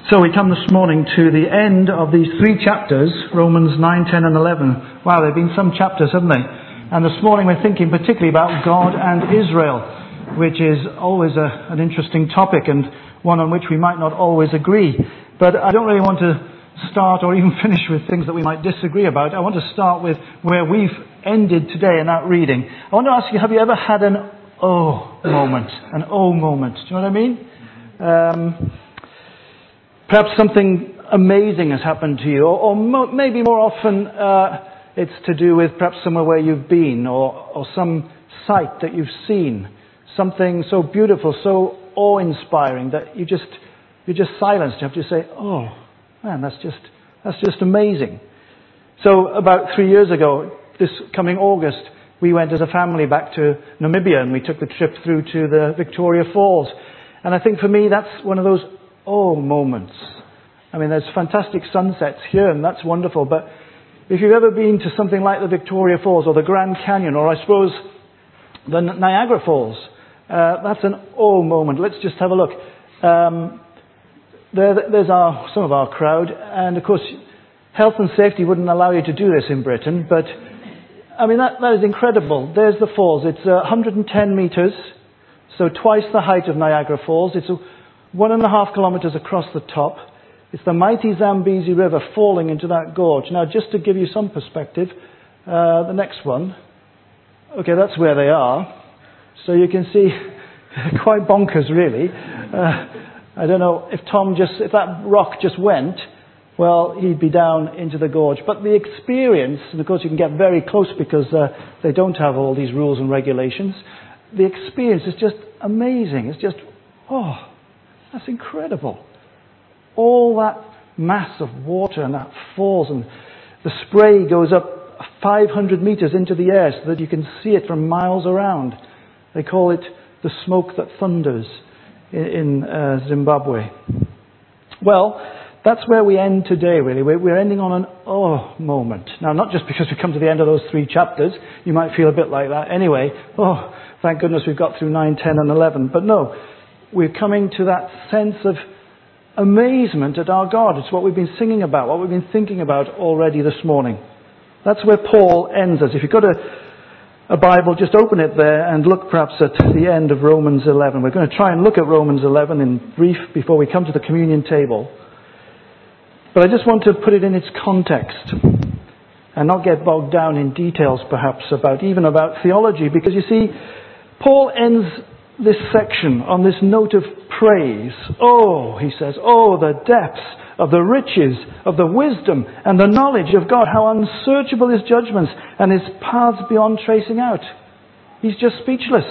So we come this morning to the end of these three chapters, Romans 9, 10 and 11. Wow, there have been some chapters, haven't they? And this morning we're thinking particularly about God and Israel, which is always an interesting topic and one on which we might not always agree. But I don't really want to start or even finish with things that we might disagree about. I want to start with where we've ended today in that reading. I want to ask you, have you ever had an oh moment? An oh moment. Do you know what I mean? Perhaps something amazing has happened to you, or maybe more often it's to do with perhaps somewhere where you've been, or some sight that you've seen, something so beautiful, so awe-inspiring that you're just silenced. You have to say, "Oh man, that's just amazing." So about 3 years ago, this coming August, we went as a family back to Namibia, and we took the trip through to the Victoria Falls. And I think for me, that's one of those oh moments. I mean, there's fantastic sunsets here, and that's wonderful. But if you've ever been to something like the Victoria Falls or the Grand Canyon, or I suppose the Niagara Falls, that's an oh moment. Let's just have a look. There's some of our crowd, and of course, health and safety wouldn't allow you to do this in Britain. But I mean, that is incredible. There's the falls. It's 110 meters, so twice the height of Niagara Falls. It's 1.5 kilometers across the top. It's the mighty Zambezi River falling into that gorge. Now, just to give you some perspective, the next one. Okay, that's where they are. So you can see, quite bonkers, really. I don't know if that rock just went, well, he'd be down into the gorge. But the experience, and of course you can get very close because they don't have all these rules and regulations. The experience is just amazing. It's just, that's incredible. All that mass of water and that falls, and the spray goes up 500 meters into the air so that you can see it from miles around. They call it the smoke that thunders in Zimbabwe. Well, that's where we end today, really. We're ending on an oh moment. Now, not just because we come to the end of those three chapters. You might feel a bit like that anyway. Oh, thank goodness we've got through 9, 10 and 11. But no, we're coming to that sense of amazement at our God. It's what we've been singing about, what we've been thinking about already this morning. That's where Paul ends us. If you've got a Bible, just open it there and look perhaps at the end of Romans 11. We're going to try and look at Romans 11 in brief before we come to the communion table. But I just want to put it in its context and not get bogged down in details perhaps about theology, because you see, Paul ends this section on this note of praise. Oh, he says, oh, the depths of the riches of the wisdom and the knowledge of God, how unsearchable his judgments and his paths beyond tracing out. He's just speechless.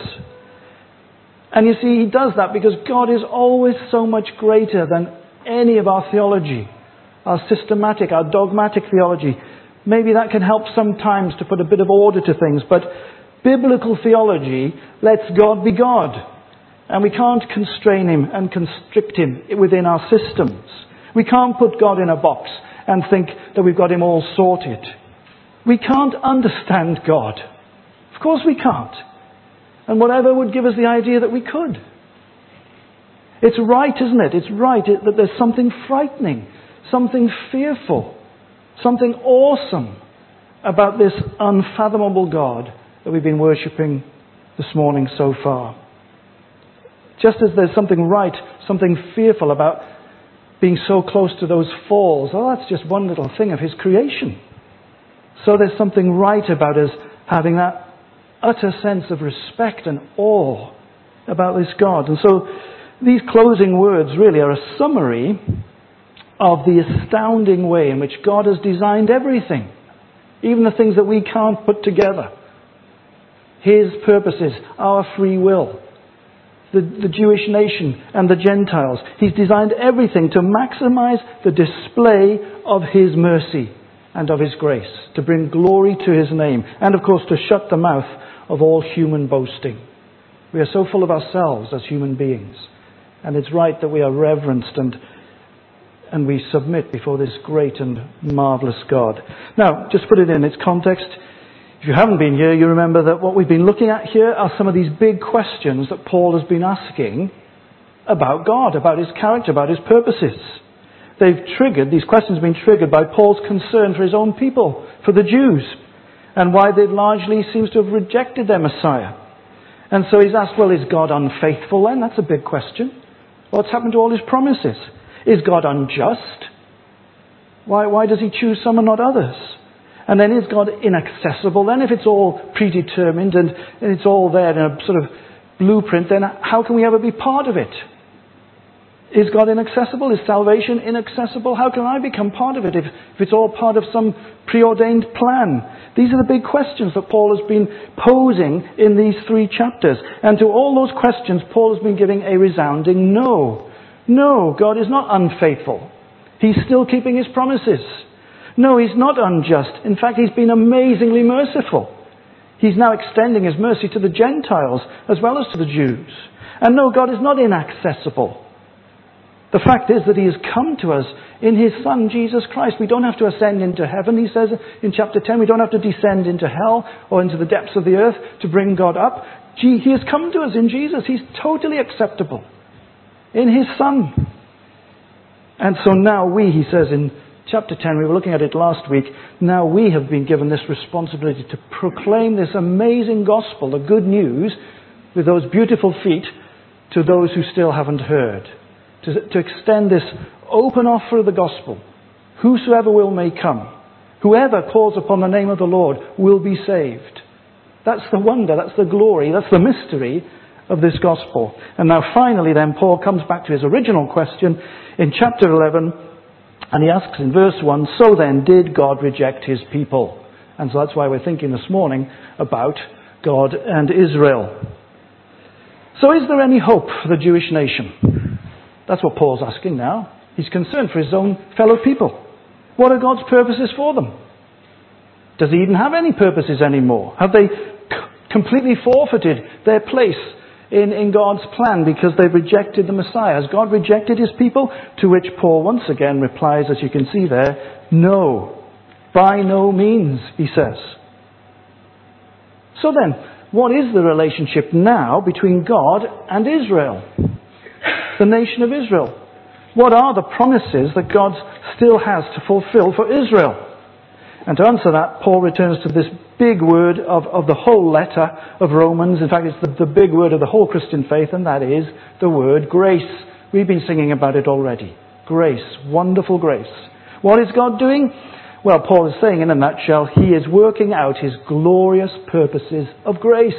And you see, he does that because God is always so much greater than any of our theology, our systematic, our dogmatic theology. Maybe that can help sometimes to put a bit of order to things, but biblical theology lets God be God. And we can't constrain him and constrict him within our systems. We can't put God in a box and think that we've got him all sorted. We can't understand God. Of course we can't. And whatever would give us the idea that we could. It's right, isn't it? It's right that there's something frightening, something fearful, something awesome about this unfathomable God that we've been worshipping this morning so far. Just as there's something right, something fearful about being so close to those falls, that's just one little thing of his creation. So there's something right about us having that utter sense of respect and awe about this God. And so these closing words really are a summary of the astounding way in which God has designed everything, even the things that we can't put together. His purposes, our free will, the Jewish nation and the Gentiles. He's designed everything to maximize the display of his mercy and of his grace, to bring glory to his name, and of course to shut the mouth of all human boasting. We are so full of ourselves as human beings, and it's right that we are reverenced and we submit before this great and marvelous God. Now, just put it in its context. If you haven't been here, you remember that what we've been looking at here are some of these big questions that Paul has been asking about God, about his character, about his purposes. these questions have been triggered by Paul's concern for his own people, for the Jews, and why they largely seems to have rejected their Messiah. And so he's asked, well, is God unfaithful then? That's a big question. What's happened to all his promises? Is God unjust? Why does he choose some and not others? And then is God inaccessible then? If it's all predetermined and it's all there in a sort of blueprint, then how can we ever be part of it? Is God inaccessible? Is salvation inaccessible? How can I become part of it if it's all part of some preordained plan? These are the big questions that Paul has been posing in these 3 chapters. And to all those questions, Paul has been giving a resounding no. No, God is not unfaithful. He's still keeping his promises. No, he's not unjust. In fact, he's been amazingly merciful. He's now extending his mercy to the Gentiles as well as to the Jews. And no, God is not inaccessible. The fact is that he has come to us in his Son, Jesus Christ. We don't have to ascend into heaven, he says in chapter 10. We don't have to descend into hell or into the depths of the earth to bring God up. He has come to us in Jesus. He's totally acceptable in his Son. And so now he says in chapter 10, we were looking at it last week, now we have been given this responsibility to proclaim this amazing gospel, the good news, with those beautiful feet, to those who still haven't heard. To extend this open offer of the gospel. Whosoever will may come. Whoever calls upon the name of the Lord will be saved. That's the wonder, that's the glory, that's the mystery of this gospel. And now finally then, Paul comes back to his original question in chapter 11, and he asks in verse 1, so then did God reject his people? And so that's why we're thinking this morning about God and Israel. So is there any hope for the Jewish nation? That's what Paul's asking now. He's concerned for his own fellow people. What are God's purposes for them? Does he even have any purposes anymore? Have they completely forfeited their place in God's plan because they've rejected the Messiah? Has God rejected his people? To which Paul once again replies, as you can see there, no, by no means, he says. So then, what is the relationship now between God and Israel? The nation of Israel. What are the promises that God still has to fulfill for Israel? And to answer that, Paul returns to this big word of the whole letter of Romans. In fact, it's the big word of the whole Christian faith, and that is the word grace. We've been singing about it already. Grace. Wonderful grace. What is God doing? Well, Paul is saying in a nutshell, he is working out his glorious purposes of grace.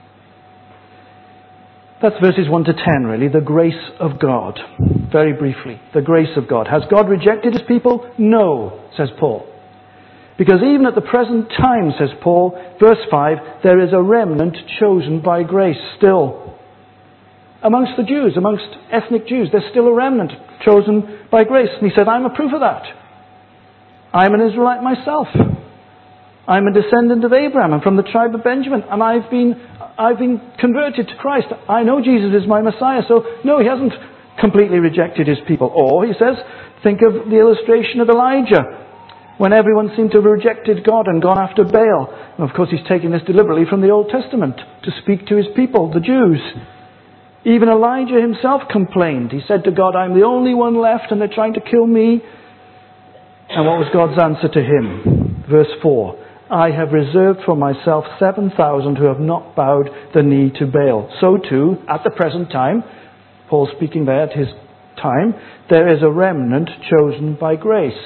That's verses 1 to 10, really. The grace of God. Very briefly. The grace of God. Has God rejected his people? No, says Paul. Because even at the present time, says Paul, verse 5, there is a remnant chosen by grace still. Amongst the Jews, amongst ethnic Jews, there's still a remnant chosen by grace. And he said, I'm a proof of that. I'm an Israelite myself. I'm a descendant of Abraham. I'm from the tribe of Benjamin. And I've been converted to Christ. I know Jesus is my Messiah. So, no, he hasn't completely rejected his people. Or, he says, think of the illustration of Elijah, when everyone seemed to have rejected God and gone after Baal. And of course, he's taking this deliberately from the Old Testament to speak to his people, the Jews. Even Elijah himself complained. He said to God, I'm the only one left and they're trying to kill me. And what was God's answer to him? Verse 4. I have reserved for myself 7,000 who have not bowed the knee to Baal. So too, at the present time, Paul speaking there at his time, there is a remnant chosen by grace.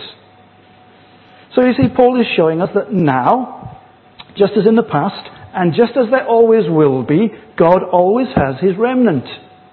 So you see, Paul is showing us that now, just as in the past, and just as there always will be, God always has his remnant.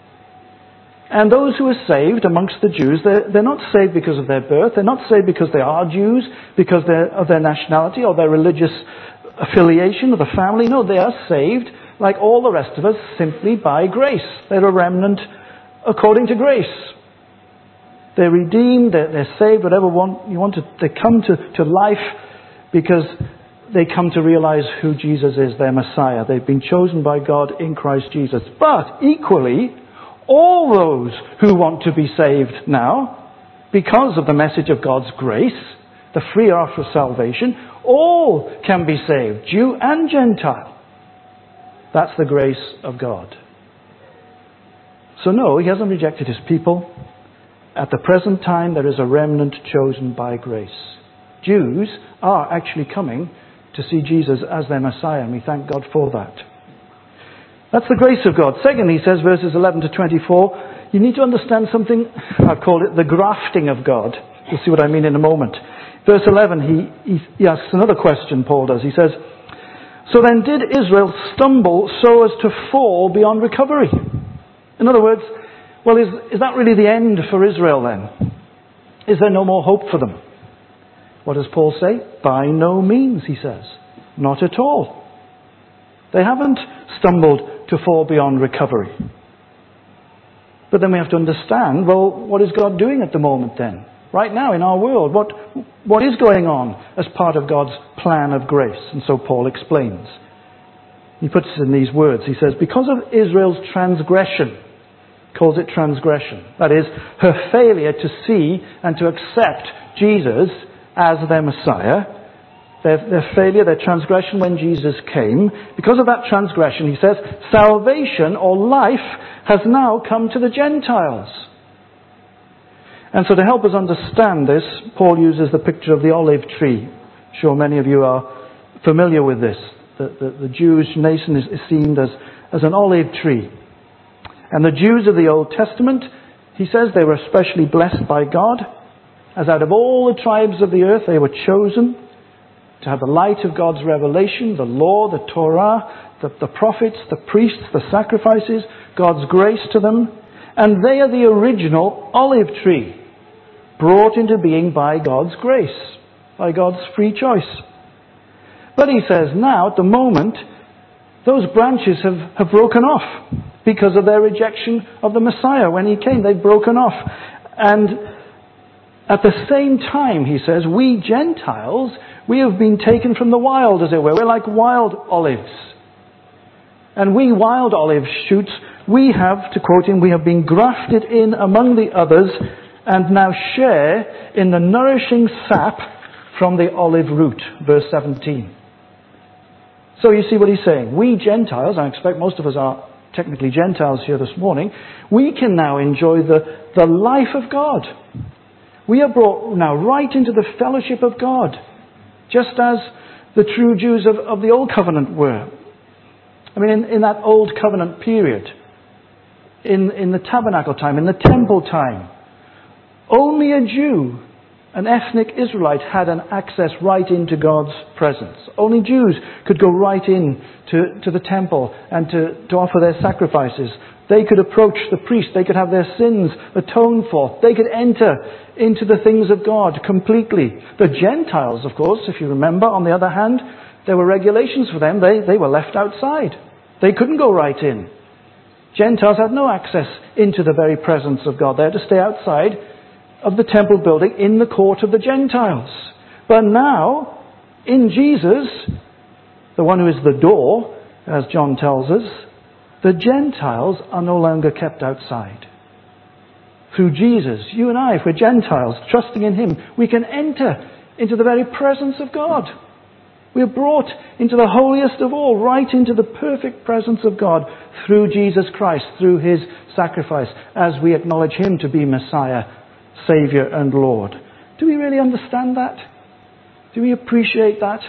And those who are saved amongst the Jews, they're not saved because of their birth. They're not saved because they are Jews, because of their nationality or their religious affiliation or the family. No, they are saved, like all the rest of us, simply by grace. They're a remnant according to grace. They're redeemed, they're saved, whatever you want to. They come to life because they come to realize who Jesus is, their Messiah. They've been chosen by God in Christ Jesus. But equally, all those who want to be saved now, because of the message of God's grace, the free offer of salvation, all can be saved, Jew and Gentile. That's the grace of God. So no, he hasn't rejected his people. At the present time, there is a remnant chosen by grace. Jews are actually coming to see Jesus as their Messiah, and we thank God for that. That's the grace of God. Secondly, he says, verses 11 to 24, you need to understand something, I've called it the grafting of God. You'll see what I mean in a moment. Verse 11, he asks another question, Paul does. He says, so then did Israel stumble so as to fall beyond recovery? In other words, well, is that really the end for Israel then? Is there no more hope for them? What does Paul say? By no means, he says. Not at all. They haven't stumbled to fall beyond recovery. But then we have to understand, well, what is God doing at the moment then? Right now in our world, what is going on as part of God's plan of grace? And so Paul explains. He puts it in these words. He says, because of Israel's transgression, calls it transgression, that is, her failure to see and to accept Jesus as their Messiah, their failure, their transgression when Jesus came, because of that transgression, he says, salvation or life has now come to the Gentiles. And so to help us understand this, Paul uses the picture of the olive tree. I'm sure many of you are familiar with this. The Jewish nation is seen as an olive tree. And the Jews of the Old Testament, he says, they were especially blessed by God, as out of all the tribes of the earth they were chosen to have the light of God's revelation, the law, the Torah, the prophets, the priests, the sacrifices, God's grace to them. And they are the original olive tree, brought into being by God's grace, by God's free choice. But he says now, at the moment, those branches have broken off because of their rejection of the Messiah. When he came, they've broken off. And at the same time, he says, we Gentiles, we have been taken from the wild, as it were. We're like wild olives. And we wild olive shoots, we have, to quote him, we have been grafted in among the others and now share in the nourishing sap from the olive root. Verse 17. So you see what he's saying. We Gentiles, I expect most of us are technically Gentiles here this morning, we can now enjoy the life of God. We are brought now right into the fellowship of God, just as the true Jews of the Old Covenant were. I mean, in that Old Covenant period, in the tabernacle time, in the temple time, only a Jew, an ethnic Israelite, had an access right into God's presence. Only Jews could go right in to the temple and to offer their sacrifices. They could approach the priest. They could have their sins atoned for. They could enter into the things of God completely. The Gentiles, of course, if you remember, on the other hand, there were regulations for them. They were left outside. They couldn't go right in. Gentiles had no access into the very presence of God. They had to stay outside of the temple building in the court of the Gentiles. But now, in Jesus, the one who is the door, as John tells us, the Gentiles are no longer kept outside. Through Jesus, you and I, if we're Gentiles, trusting in him, we can enter into the very presence of God. We are brought into the holiest of all, right into the perfect presence of God through Jesus Christ, through his sacrifice, as we acknowledge him to be Messiah, Saviour and Lord. Do we really understand that? Do we appreciate that?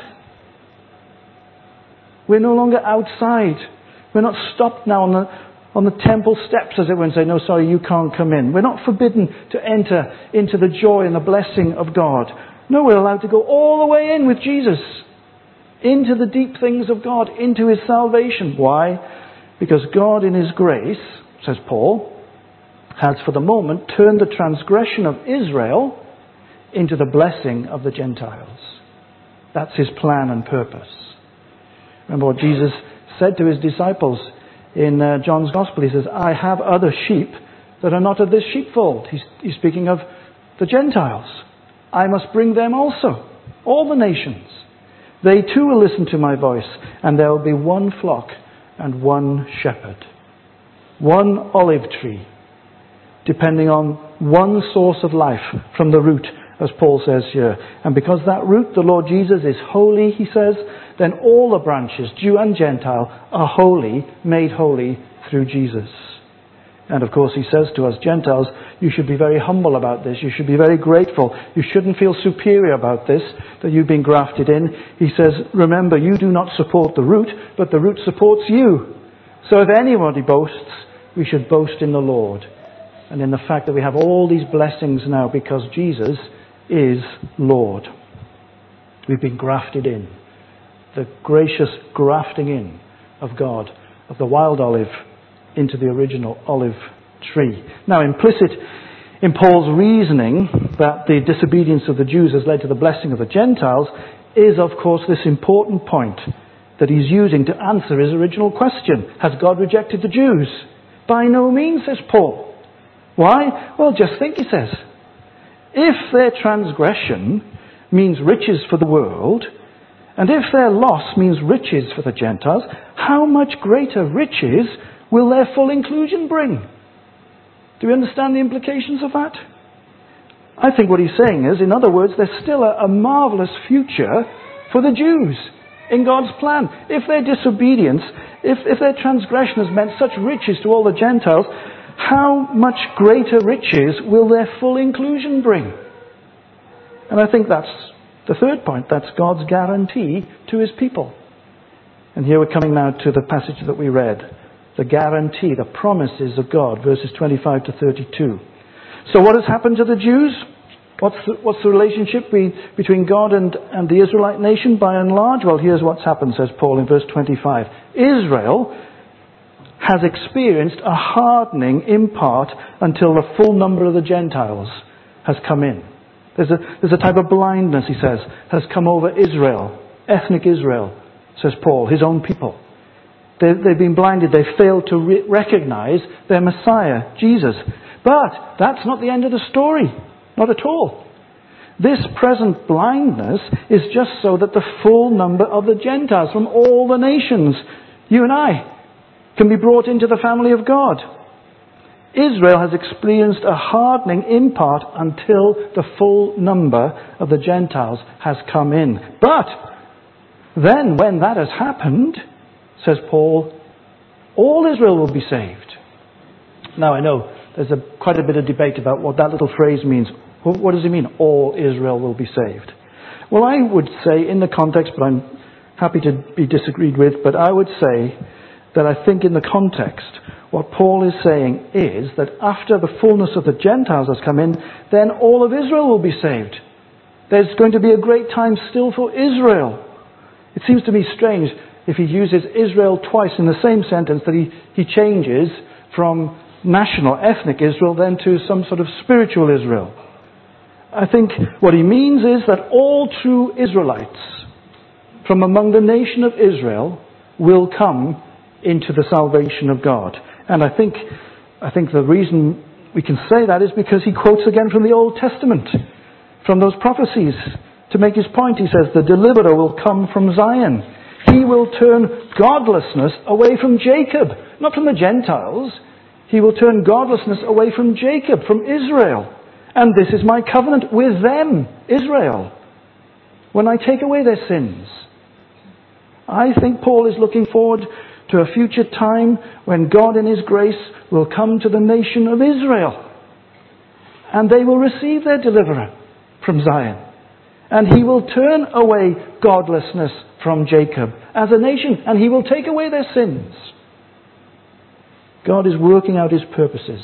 We're no longer outside. We're not stopped now on the temple steps, as it were, and say, no, sorry, you can't come in. We're not forbidden to enter into the joy and the blessing of God. No, we're allowed to go all the way in with Jesus, into the deep things of God, into his salvation. Why? Because God in his grace, says Paul, has for the moment turned the transgression of Israel into the blessing of the Gentiles. That's his plan and purpose. Remember what Jesus said to his disciples in John's Gospel. He says, I have other sheep that are not of this sheepfold. He's speaking of the Gentiles. I must bring them also, all the nations. They too will listen to my voice, and there will be one flock and one shepherd. One olive tree, depending on one source of life from the root, as Paul says here. And because that root, the Lord Jesus, is holy, he says, then all the branches, Jew and Gentile, are holy, made holy through Jesus. And of course he says to us Gentiles, you should be very humble about this. You should be very grateful. You shouldn't feel superior about this, that you've been grafted in. He says, remember, you do not support the root, but the root supports you. So if anybody boasts, we should boast in the Lord. And in the fact that we have all these blessings now because Jesus is Lord. We've been grafted in. The gracious grafting in of God, of the wild olive into the original olive tree. Now, implicit in Paul's reasoning that the disobedience of the Jews has led to the blessing of the Gentiles is, of course, this important point that he's using to answer his original question. Has God rejected the Jews? By no means, says Paul. Why? Well, just think, he says. If their transgression means riches for the world, and if their loss means riches for the Gentiles, how much greater riches will their full inclusion bring? Do we understand the implications of that? I think what he's saying is, in other words, there's still a marvelous future for the Jews in God's plan. If their disobedience, if their transgression has meant such riches to all the Gentiles, how much greater riches will their full inclusion bring? And I think that's the third point. That's God's guarantee to his people. And here we're coming now to the passage that we read. The guarantee, the promises of God, verses 25 to 32. So what has happened to the Jews? What's the relationship between God and the Israelite nation by and large? Well, here's what's happened, says Paul in verse 25. Israel has experienced a hardening in part until the full number of the Gentiles has come in. There's a type of blindness, he says, has come over Israel, ethnic Israel, says Paul, his own people. They've been blinded. They've failed to recognize their Messiah, Jesus. But that's not the end of the story. Not at all. This present blindness is just so that the full number of the Gentiles from all the nations, you and I, can be brought into the family of God. Israel has experienced a hardening in part until the full number of the Gentiles has come in. But then when that has happened, says Paul, all Israel will be saved. Now I know there's quite a bit of debate about what that little phrase means. What does it mean, all Israel will be saved? Well, I would say in the context, but I'm happy to be disagreed with, but I would say that I think in the context, what Paul is saying is that after the fullness of the Gentiles has come in, then all of Israel will be saved. There's going to be a great time still for Israel. It seems to me strange if he uses Israel twice in the same sentence, that he changes from national, ethnic Israel then to some sort of spiritual Israel. I think what he means is that all true Israelites from among the nation of Israel will come into the salvation of God. And I think the reason we can say that is because he quotes again from the Old Testament, from those prophecies. To make his point, he says, the deliverer will come from Zion. He will turn godlessness away from Jacob, not from the Gentiles. He will turn godlessness away from Jacob, from Israel. And this is my covenant with them, Israel, when I take away their sins. I think Paul is looking forward to a future time when God in his grace will come to the nation of Israel. And they will receive their deliverer from Zion. And he will turn away godlessness from Jacob as a nation, and he will take away their sins. God is working out his purposes.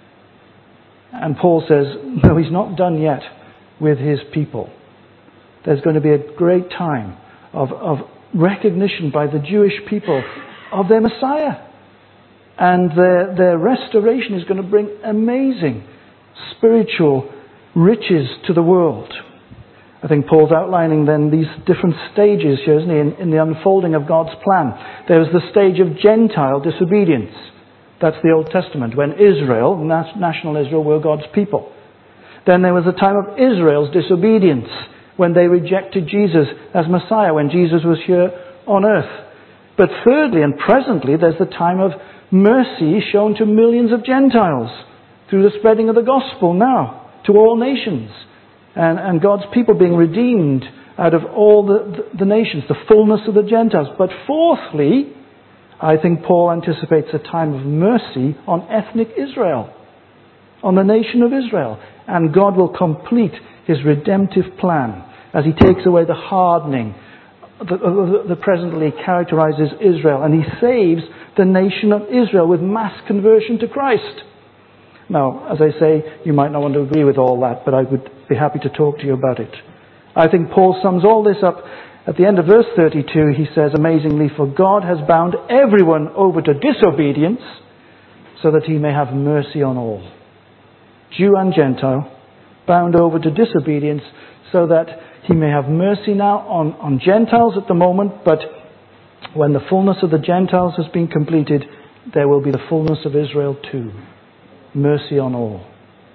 And Paul says, no, he's not done yet with his people. There's going to be a great time of recognition by the Jewish people of their Messiah. And their restoration is going to bring amazing spiritual riches to the world. I think Paul's outlining then these different stages here, isn't he, in the unfolding of God's plan. There's the stage of Gentile disobedience. That's the Old Testament, when Israel, national Israel, were God's people. Then there was a time of Israel's disobedience, when they rejected Jesus as Messiah, when Jesus was here on earth. But thirdly and presently, there's the time of mercy shown to millions of Gentiles through the spreading of the gospel now to all nations. And God's people being redeemed out of all the nations, the fullness of the Gentiles. But fourthly, I think Paul anticipates a time of mercy on ethnic Israel, on the nation of Israel. And God will complete his redemptive plan as he takes away the hardening that presently characterizes Israel. And he saves the nation of Israel with mass conversion to Christ. Now, as I say, you might not want to agree with all that, but I would be happy to talk to you about it. I think Paul sums all this up at the end of verse 32. He says, amazingly, for God has bound everyone over to disobedience so that he may have mercy on all. Jew and Gentile, bound over to disobedience so that he may have mercy now on Gentiles at the moment, but when the fullness of the Gentiles has been completed, there will be the fullness of Israel too. Mercy on all.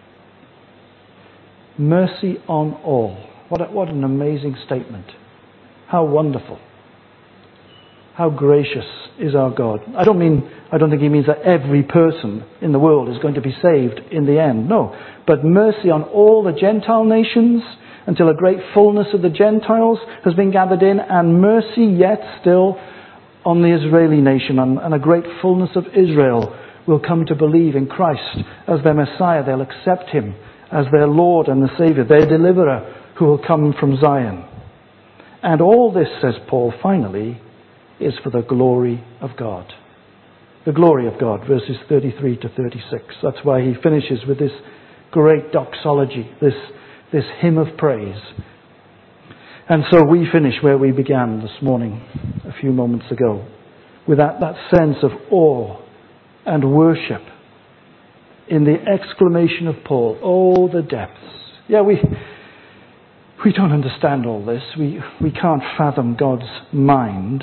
Mercy on all. What an amazing statement. How wonderful. How gracious is our God. I don't think he means that every person in the world is going to be saved in the end. No. But mercy on all the Gentile nations until a great fullness of the Gentiles has been gathered in, and mercy yet still on the Israeli nation, and a great fullness of Israel will come to believe in Christ as their Messiah. They'll accept him as their Lord and the Saviour, their deliverer who will come from Zion. And all this, says Paul finally, is for the glory of God. The glory of God, verses 33 to 36. That's why he finishes with this great doxology, this hymn of praise. And so we finish where we began this morning, a few moments ago, with that sense of awe and worship in the exclamation of Paul, oh, the depths. Yeah, we don't understand all this. We can't fathom God's mind.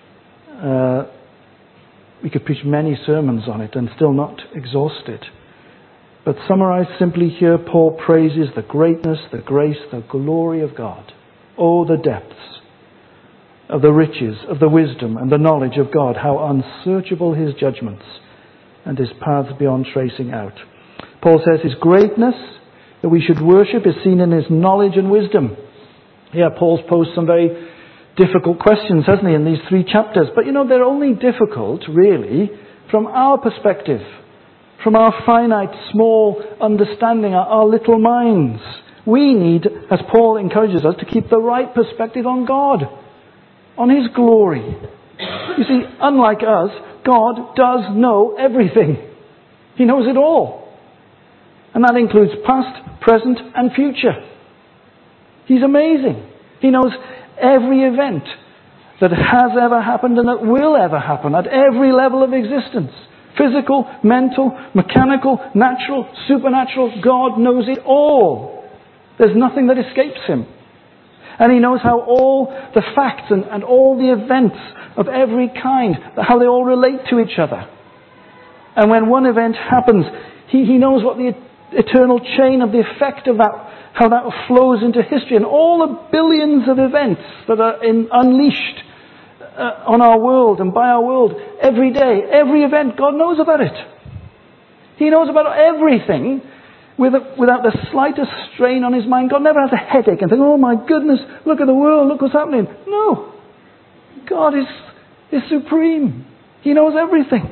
We could preach many sermons on it and still not exhaust it. But summarized simply here, Paul praises the greatness, the grace, the glory of God. Oh, the depths of the riches, of the wisdom and the knowledge of God. How unsearchable his judgments and his paths beyond tracing out. Paul says his greatness that we should worship is seen in his knowledge and wisdom. Yeah, Paul's posed some very difficult questions, hasn't he, in these 3 chapters. But they're only difficult, really, from our perspective, from our finite, small understanding, our little minds. We need, as Paul encourages us, to keep the right perspective on God, on his glory. You see, unlike us, God does know everything. He knows it all. And that includes past, present, and future. He's amazing. He knows every event that has ever happened and that will ever happen at every level of existence. Physical, mental, mechanical, natural, supernatural. God knows it all. There's nothing that escapes him. And he knows how all the facts and all the events of every kind, how they all relate to each other. And when one event happens, he knows what the eternal chain of the effect of that, how that flows into history, and all the billions of events that are unleashed on our world and by our world every day. Every event, God knows about it. He knows about everything without the slightest strain on his mind. God never has a headache and think, oh my goodness, look at the world, look what's happening. No. God is supreme. He knows everything.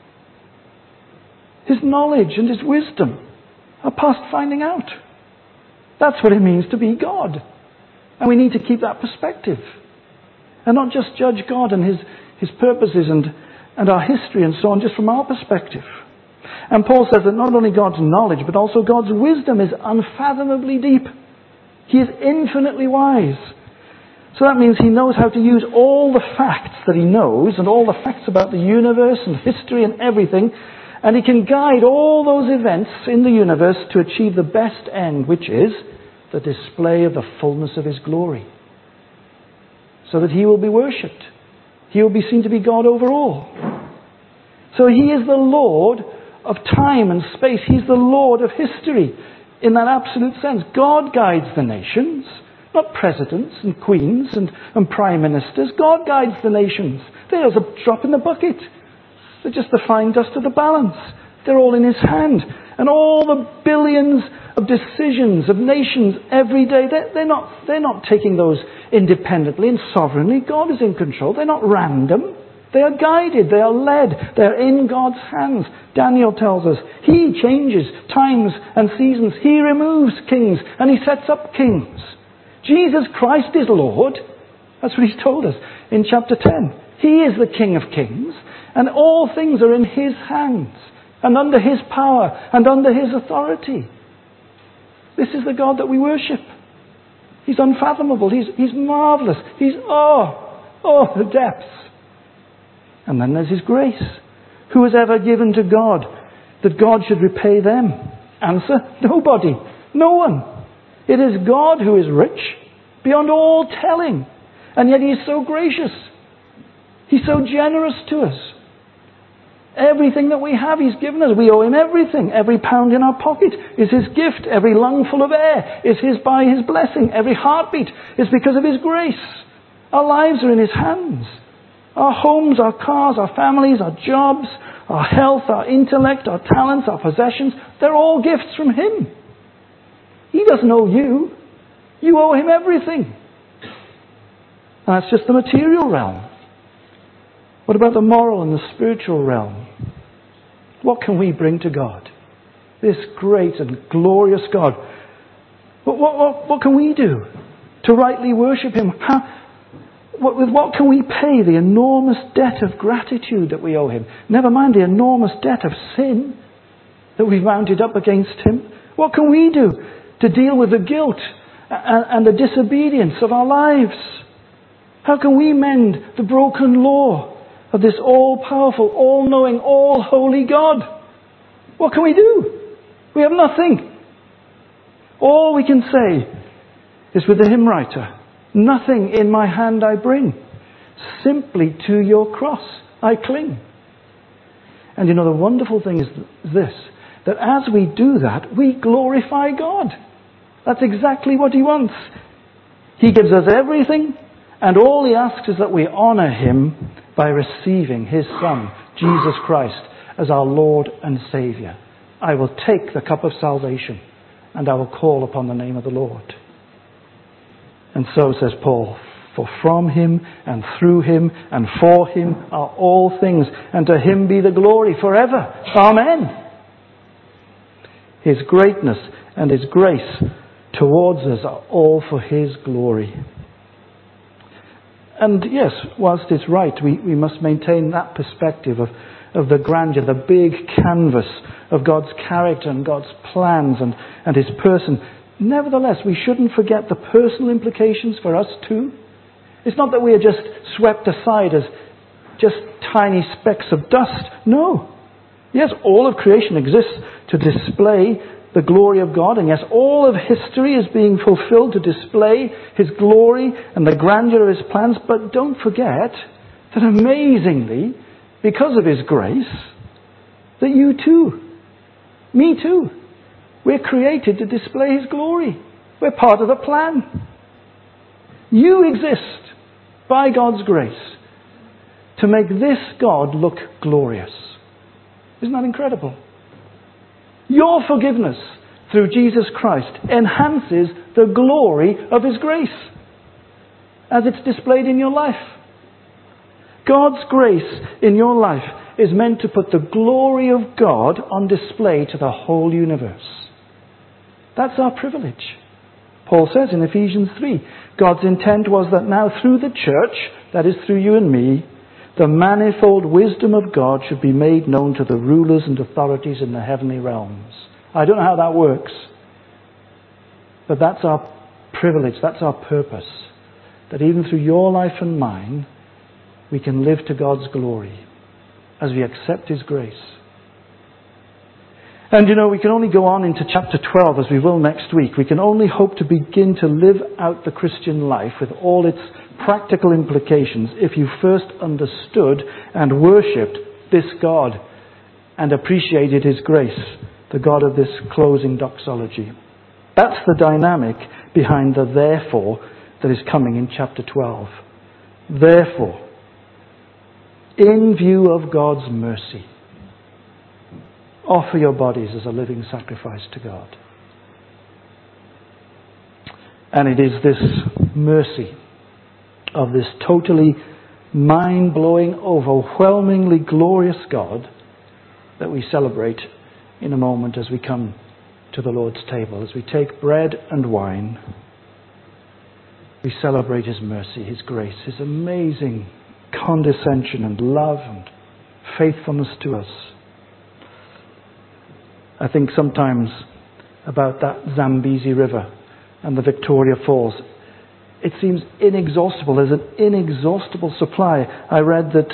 His knowledge and his wisdom are past finding out. That's what it means to be God. And we need to keep that perspective. And not just judge God and his purposes and our history and so on, just from our perspective. And Paul says that not only God's knowledge, but also God's wisdom is unfathomably deep. He is infinitely wise. So that means he knows how to use all the facts that he knows, and all the facts about the universe and history and everything, and he can guide all those events in the universe to achieve the best end, which is the display of the fullness of his glory. So that he will be worshipped. He will be seen to be God over all. So he is the Lord of time and space. He's the Lord of history in that absolute sense. God guides the nations, not presidents and queens and prime ministers. God guides the nations. They're as a drop in the bucket. They're just the fine dust of the balance. They're all in his hand. And all the billions of decisions of nations every day, they're not taking those independently and sovereignly. God is in control. They're not random. They are guided, they are led, they are in God's hands. Daniel tells us He changes times and seasons. He removes kings and He sets up kings. Jesus Christ is Lord. That's what He's told us in chapter 10. He is the King of kings, and all things are in His hands and under His power and under His authority. This is the God that we worship. He's unfathomable. He's marvelous. He's, the depths. And then there's His grace. Who has ever given to God that God should repay them? Answer, nobody. No one. It is God who is rich beyond all telling. And yet He is so gracious. He's so generous to us. Everything that we have He's given us. We owe Him everything. Every pound in our pocket is His gift. Every lungful of air is His by His blessing. Every heartbeat is because of His grace. Our lives are in His hands. Our homes, our cars, our families, our jobs, our health, our intellect, our talents, our possessions, they're all gifts from Him. He doesn't owe you. You owe Him everything. And that's just the material realm. What about the moral and the spiritual realm? What can we bring to God? This great and glorious God. What can we do to rightly worship Him? With what can we pay the enormous debt of gratitude that we owe Him? Never mind the enormous debt of sin that we've mounted up against Him. What can we do to deal with the guilt and the disobedience of our lives? How can we mend the broken law of this all-powerful, all-knowing, all-holy God? What can we do? We have nothing. All we can say is with the hymn writer, nothing in my hand I bring, simply to your cross I cling. And you know, the wonderful thing is this, that as we do that, we glorify God. That's exactly what He wants. He gives us everything, and all He asks is that we honour Him by receiving His Son, Jesus Christ, as our Lord and Saviour. I will take the cup of salvation, and I will call upon the name of the Lord. And so, says Paul, for from Him and through Him and for Him are all things, and to Him be the glory forever. Amen. His greatness and His grace towards us are all for His glory. And yes, whilst it's right, we must maintain that perspective of the grandeur, the big canvas of God's character and God's plans and His person. Nevertheless, we shouldn't forget the personal implications for us too. It's not that we are just swept aside as just tiny specks of dust. No. Yes, all of creation exists to display the glory of God. And yes, all of history is being fulfilled to display His glory and the grandeur of His plans. But don't forget that amazingly, because of His grace, that you too, me too, we're created to display His glory. We're part of the plan. You exist by God's grace to make this God look glorious. Isn't that incredible? Your forgiveness through Jesus Christ enhances the glory of His grace as it's displayed in your life. God's grace in your life is meant to put the glory of God on display to the whole universe. That's our privilege. Paul says in Ephesians 3, God's intent was that now through the church, that is through you and me, the manifold wisdom of God should be made known to the rulers and authorities in the heavenly realms. I don't know how that works, but that's our privilege, that's our purpose. That even through your life and mine, we can live to God's glory as we accept His grace. And you know, we can only go on into chapter 12 as we will next week. We can only hope to begin to live out the Christian life with all its practical implications if you first understood and worshipped this God and appreciated His grace, the God of this closing doxology. That's the dynamic behind the therefore that is coming in chapter 12. Therefore, in view of God's mercy, offer your bodies as a living sacrifice to God. And it is this mercy of this totally mind-blowing, overwhelmingly glorious God that we celebrate in a moment as we come to the Lord's table. As we take bread and wine, we celebrate His mercy, His grace, His amazing condescension and love and faithfulness to us. I think sometimes about that Zambezi River and the Victoria Falls. It seems inexhaustible. There's an inexhaustible supply. I read that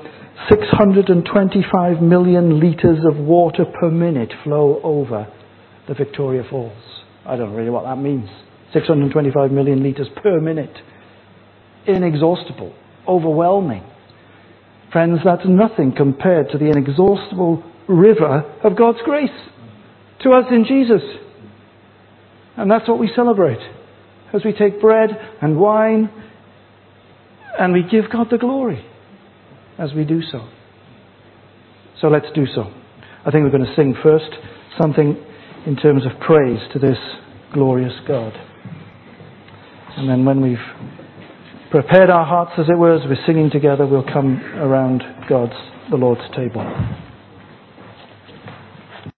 625 million litres of water per minute flow over the Victoria Falls. I don't really know what that means. 625 million litres per minute. Inexhaustible. Overwhelming. Friends, that's nothing compared to the inexhaustible river of God's grace to us in Jesus. And that's what we celebrate as we take bread and wine and we give God the glory as we do so. So let's do so. I think we're going to sing first something in terms of praise to this glorious God. And then when we've prepared our hearts, as it were, as we're singing together, we'll come around the Lord's table.